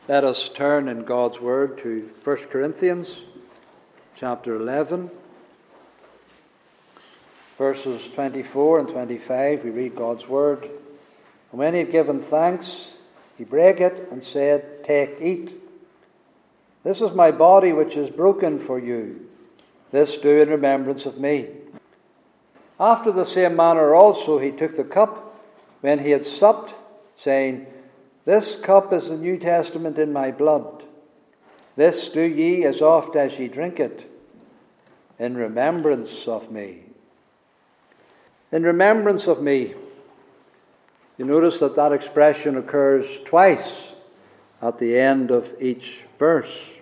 Let us turn in God's Word to 1 Corinthians chapter 11, verses 24 and 25. We read God's Word. And when he had given thanks, he brake it and said, "Take, eat. This is my body which is broken for you. This do in remembrance of me." After the same manner also he took the cup when he had supped, saying, "This cup is the New Testament in my blood. This do ye as oft as ye drink it, in remembrance of me." In remembrance of me. You notice that expression occurs twice at the end of each verse.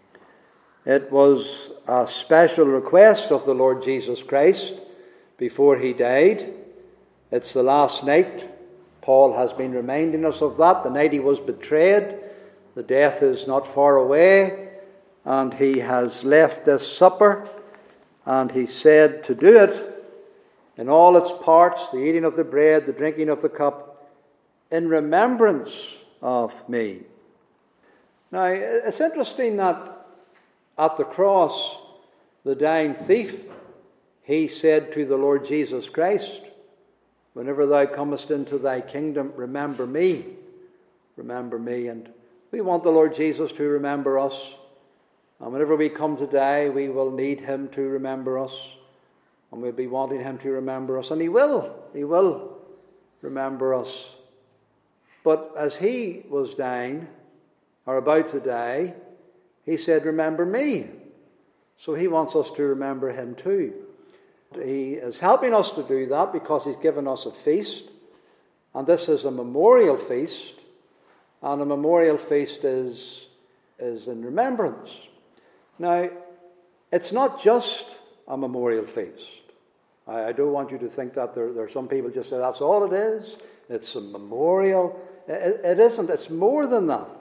It was a special request of the Lord Jesus Christ before he died. It's the last night. Paul has been reminding us of that, the night he was betrayed. The death is not far away, and he has left this supper, and he said to do it in all its parts, the eating of the bread, the drinking of the cup, in remembrance of me. Now, it's interesting that at the cross, the dying thief, he said to the Lord Jesus Christ, "Whenever thou comest into thy kingdom, remember me." Remember me. And we want the Lord Jesus to remember us. And whenever we come to die, we will need him to remember us. And we'll be wanting him to remember us. And he will. He will remember us. But as he was dying, or about to die, he said, "Remember me." So he wants us to remember him too. He is helping us to do that because he's given us a feast. And this is a memorial feast. And a memorial feast is in remembrance. Now, it's not just a memorial feast. I don't want you to think that there are some people just say that's all it is. It's a memorial. It isn't. It's more than that.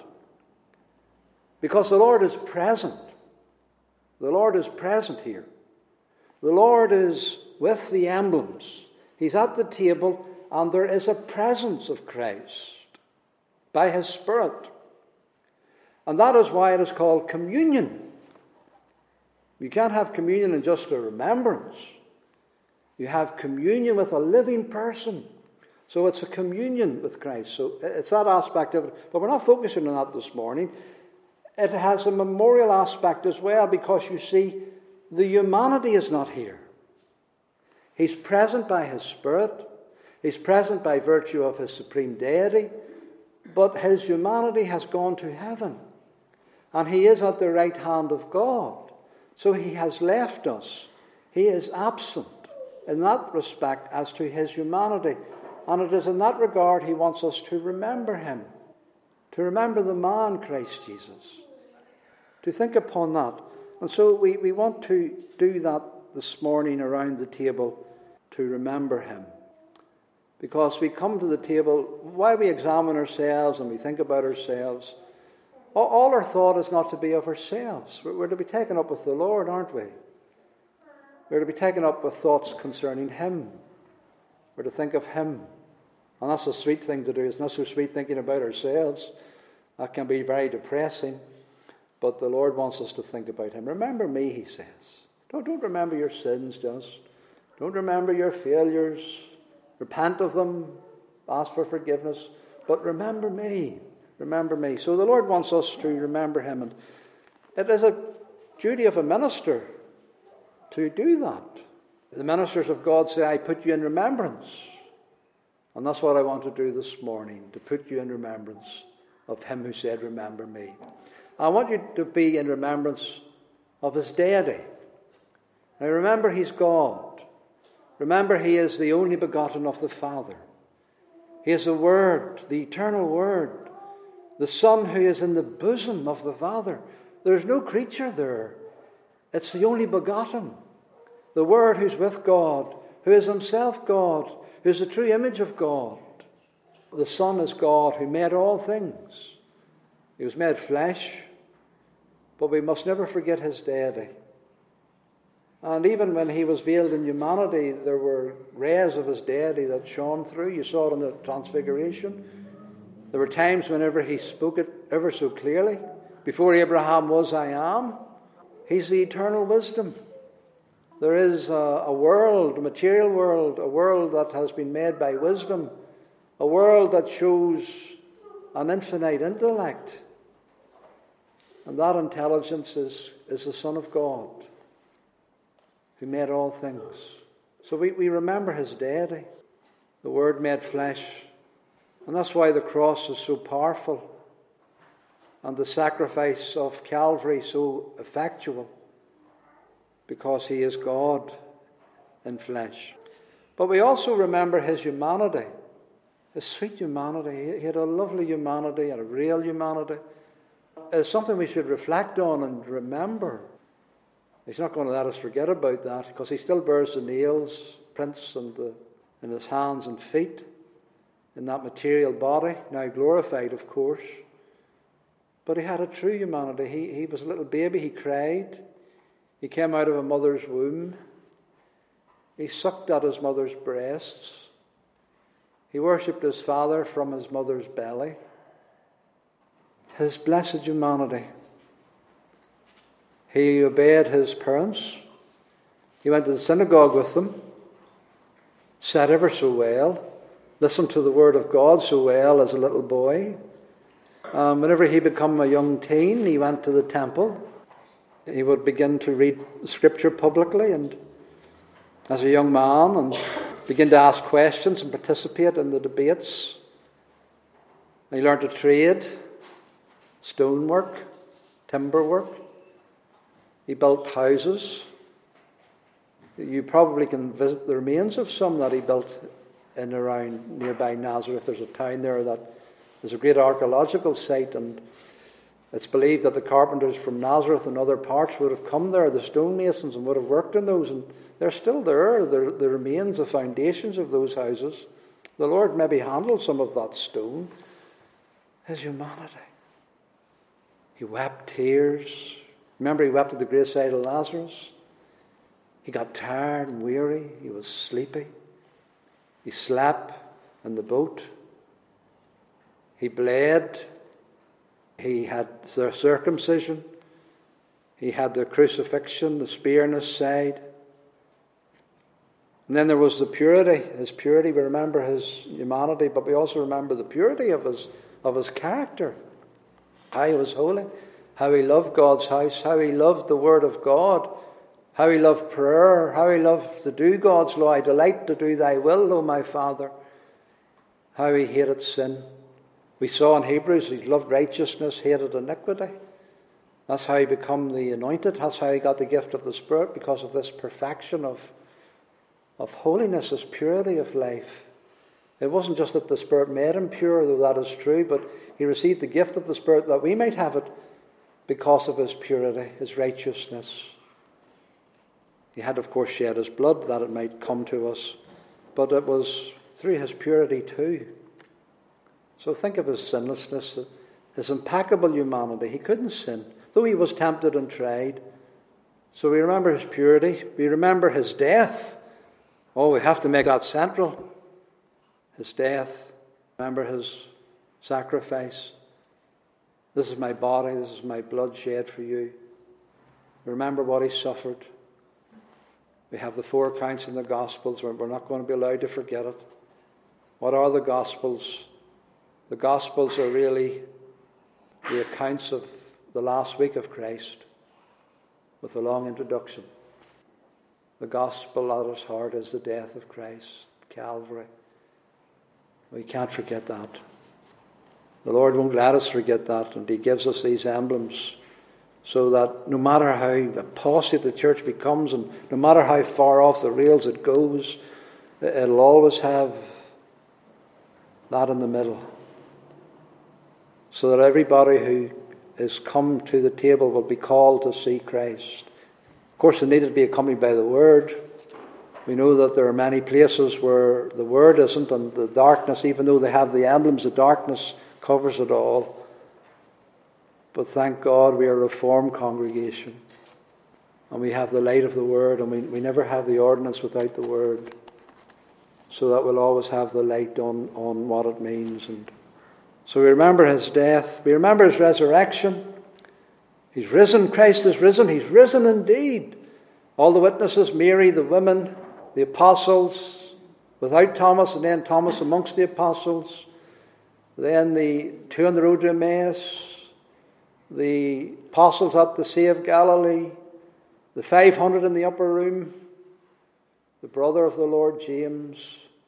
Because the Lord is present. The Lord is present here. The Lord is with the emblems. He's at the table, and there is a presence of Christ by his Spirit. And that is why it is called communion. You can't have communion in just a remembrance. You have communion with a living person. So it's a communion with Christ. So it's that aspect of it. But we're not focusing on that this morning. It has a memorial aspect as well, because you see, the humanity is not here. He's present by his Spirit. He's present by virtue of his supreme deity. But his humanity has gone to heaven. And he is at the right hand of God. So he has left us. He is absent in that respect as to his humanity. And it is in that regard he wants us to remember him. To remember the man, Christ Jesus. To think upon that. And so we want to do that this morning around the table, to remember him. Because we come to the table, while we examine ourselves and we think about ourselves, all our thought is not to be of ourselves. We're to be taken up with the Lord, aren't we? We're to be taken up with thoughts concerning him. We're to think of him. And that's a sweet thing to do. It's not so sweet thinking about ourselves. That can be very depressing. But the Lord wants us to think about him. Remember me, he says. Don't remember your sins just. Don't remember your failures. Repent of them. Ask for forgiveness. But remember me. Remember me. So the Lord wants us to remember him. And it is a duty of a minister to do that. The ministers of God say, "I put you in remembrance." And that's what I want to do this morning, to put you in remembrance of him who said, "Remember me." I want you to be in remembrance of his deity. Now remember, he's God. Remember, he is the only begotten of the Father. He is the Word, the eternal Word, the Son who is in the bosom of the Father. There's no creature there. It's the only begotten. The Word who's with God, who is himself God, who is the true image of God. The Son is God who made all things. He was made flesh, but we must never forget his deity. And even when he was veiled in humanity, there were rays of his deity that shone through. You saw it in the Transfiguration. There were times whenever he spoke it ever so clearly. Before Abraham was, I am. He's the eternal wisdom. There is a world, a material world, a world that has been made by wisdom, a world that shows an infinite intellect. And that intelligence is the Son of God, who made all things. So we remember his deity, the Word made flesh. And that's why the cross is so powerful and the sacrifice of Calvary so effectual, because he is God in flesh. But we also remember his humanity, his sweet humanity. He had a lovely humanity and a real humanity. It's something we should reflect on and remember. He's not going to let us forget about that, because he still bears the nails, prints in his hands and feet, in that material body, now glorified, of course. But he had a true humanity. He was a little baby. He cried. He came out of a mother's womb. He sucked at his mother's breasts. He worshipped his father from his mother's belly. His blessed humanity. He obeyed his parents. He went to the synagogue with them, sat ever so well, listened to the word of God so well as a little boy. Whenever he became a young teen, he went to the temple. He would begin to read Scripture publicly, and as a young man, and begin to ask questions and participate in the debates. And he learned to trade, stonework, timber work. He built houses. You probably can visit the remains of some that he built in around nearby Nazareth. There's a town there that is a great archaeological site, and it's believed that the carpenters from Nazareth and other parts would have come there, the stonemasons, and would have worked in those, and they're still there. The remains, the foundations of those houses. The Lord maybe handled some of that stone. His humanity. He wept tears. Remember, he wept at the graveside of Lazarus. He got tired and weary. He was sleepy. He slept in the boat. He bled. He had the circumcision. He had the crucifixion, the spear in his side. And then there was the purity, his purity. We remember his humanity, but we also remember the purity of his character. How he was holy, how he loved God's house, how he loved the Word of God, how he loved prayer, how he loved to do God's law. I delight to do thy will, O my Father. How he hated sin. We saw in Hebrews he loved righteousness, hated iniquity. That's how he became the anointed. That's how he got the gift of the Spirit, because of this perfection of holiness, this purity of life. It wasn't just that the Spirit made him pure, though that is true, but he received the gift of the Spirit that we might have it because of his purity, his righteousness. He had, of course, shed his blood that it might come to us, but it was through his purity too. So think of his sinlessness, his impeccable humanity. He couldn't sin, though he was tempted and tried. So we remember his purity. We remember his death. Oh, we have to make that central. His death. Remember his sacrifice. This is my body. This is my blood shed for you. Remember what he suffered. We have the 4 accounts in the Gospels. We're not going to be allowed to forget it. What are the Gospels? The Gospels are really the accounts of the last week of Christ, with a long introduction. The Gospel at its heart is the death of Christ, Calvary. We can't forget that. The Lord won't let us forget that, and he gives us these emblems so that no matter how apostate the church becomes, and no matter how far off the rails it goes, it'll always have that in the middle. So that everybody who is come to the table will be called to see Christ. Of course, it needed to be accompanied by the Word. We know that there are many places where the Word isn't, and the darkness, even though they have the emblems, the darkness covers it all. But thank God we are a Reformed congregation, and we have the light of the Word, and we never have the ordinance without the Word, so that we'll always have the light on what it means. And So we remember his death. We remember his resurrection. He's risen. Christ is risen. He's risen indeed. All the witnesses, Mary, the women, the apostles, without Thomas, and then Thomas amongst the apostles, then the two on the road to Emmaus, the apostles at the Sea of Galilee, the 500 in the upper room, the brother of the Lord James,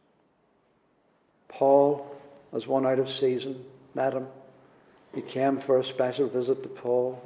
Paul, as one out of season, met him. He came for a special visit to Paul.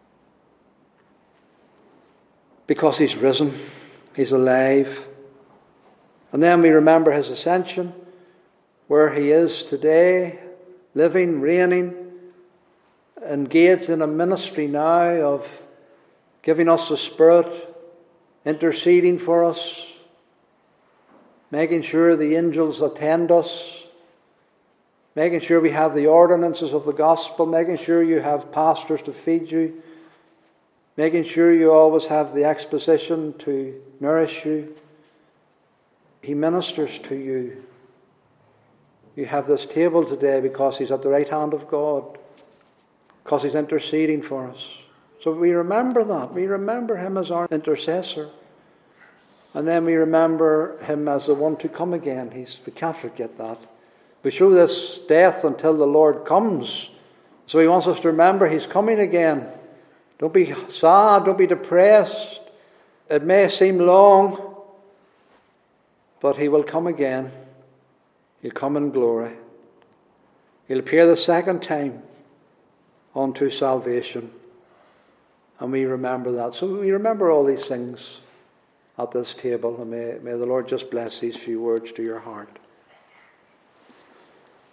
Because he's risen, he's alive. And then we remember his ascension, where he is today, living, reigning, engaged in a ministry now of giving us the Spirit, interceding for us, making sure the angels attend us, making sure we have the ordinances of the gospel, making sure you have pastors to feed you, making sure you always have the exposition to nourish you. He ministers to you. You have this table today because he's at the right hand of God, because he's interceding for us. So we remember that. We remember him as our intercessor. And then we remember him as the one to come again. We can't forget that. We show this death until the Lord comes. So he wants us to remember he's coming again. Don't be sad. Don't be depressed. It may seem long, but he will come again. He'll come in glory. He'll appear the second time unto salvation. And we remember that. So we remember all these things at this table. And may the Lord just bless these few words to your heart.